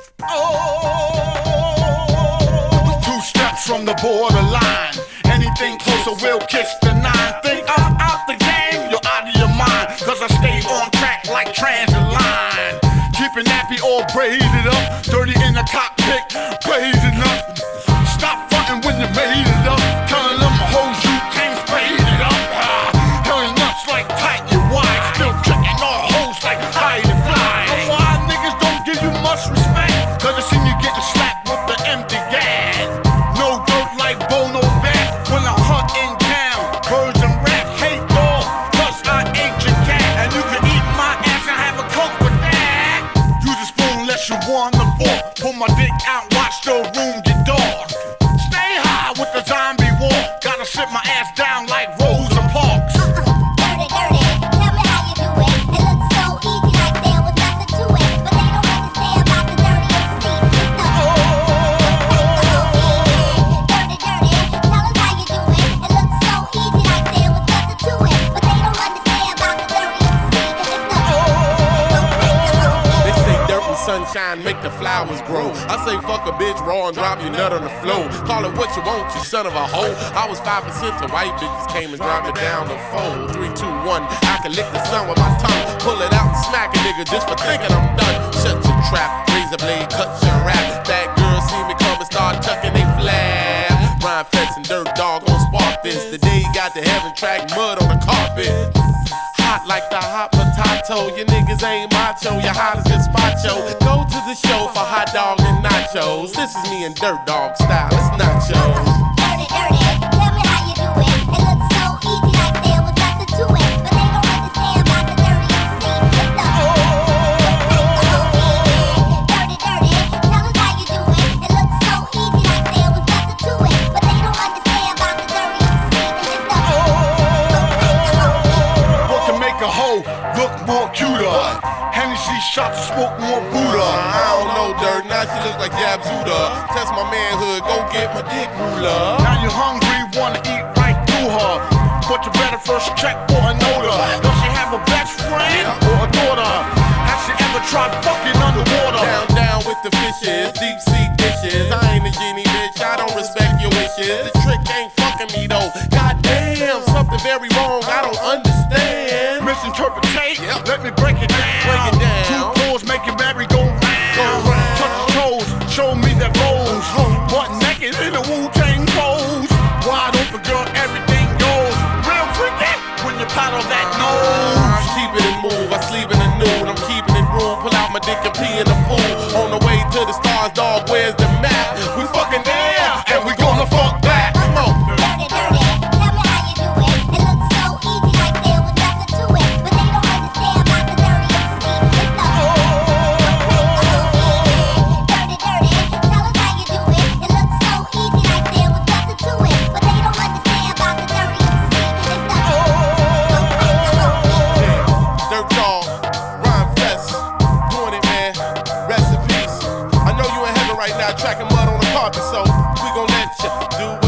Oh, 2 steps from the borderline. Anything closer will kiss the 9. Think I'm out the game, you're out of your mind. Cause I stay on track like transit line. Keeping nappy all braided up. Dirty in the cockpit, blazing up. Stop frontin' when you made it up. Telling them hoes you can't fade it up. Hailing nuts like tight, you wide. Still tricking all hoes like hide and fly. That's why niggas don't give you much respect. Cause I seen you getting slapped with the empty gas. No dirt like Bono back. When I'm hunting down birds and rats, hate dog, cause I ain't your cat. And you can eat my ass and have a coke with that. Use a spoon unless you want the fork. Pull my dick out, watch the room get dark. Stay high with the zombie war. Gotta sit my ass down like Rosa Parks. Dirty, dirty, tell me how you do it. It looks so easy like there was nothing to it. But they don't understand about the dirty MC. Dirty, dirty, tell us how you do it. It looks so easy like there was nothing to it. But they don't understand about the dirty MC. They say dirt and sunshine make the flowers grow. I say fuck a bitch raw and drop your nut on the floor. Call it what you want, you son of a hoe. I was 5% to white bitches came and dropped it down the phone. 3, 2, 1, I can lick the sun with my tongue. Pull it out and smack a nigga just for thinking I'm done. Shut your trap, razor blade, cut your rap. That girl see me come and start tucking they flab. Rhyme Fest and Dirt Dog gon' spark this. The day you got the heaven track mud on the carpet. Hot like the hot potato. You niggas ain't macho, you hot as just macho. Go to the show for hot dog and nachos. This is me and Dirt Dog style, it's nachos. Dirty, dirty, tell me how you do it. It looks so easy like there was nothing to it. But they don't understand about the dirty MC. Dirty, dirty, tell us how you do it. It looks so easy like there was nothing to it. But they don't understand about the dirty MC. What can make a hoe look more cuter? Hennessy shots smoke more Buddha. I don't know, Dirt, now she look like Yabzuda. Test my manhood, go get my dick ruler. Now you hungry, wanna eat right through her. But you better first check for a nota. Does she have a best friend or a daughter? Has she ever tried fucking underwater? Down, down with the fishes, deep sea dishes. I ain't a genie, bitch, I don't respect your wishes. The trick ain't fucking me though. Goddamn, something very wrong, I don't understand. Misinterpretate, let me break it down. Break it down. 2 chords make it merry go round. Touch your toes, show me that rose. Butt naked in a Wu-Tang pose. Wide open, girl, everything goes. Real freaky when you paddle that nose. I keep it and move, I sleep in the nude. I'm keeping it rude, pull out my dick and pee in the pool. On the way to the stars, dog, where's the map? We fucking there, and we gonna fuck back. Come on. Dirty, dirty, tell me how you do it. It looks so easy like there was nothing to it. But they don't understand about the dirty MC. Dirty, dirty, tell us how you do it. It looks so easy like there was nothing to it. But they don't understand about the dirty MC. Dirt Dog, Rhyme Fest, doing it, man. Rest in peace. I know you in heaven right now, tracking mud on the carpet, so we gon' let you do what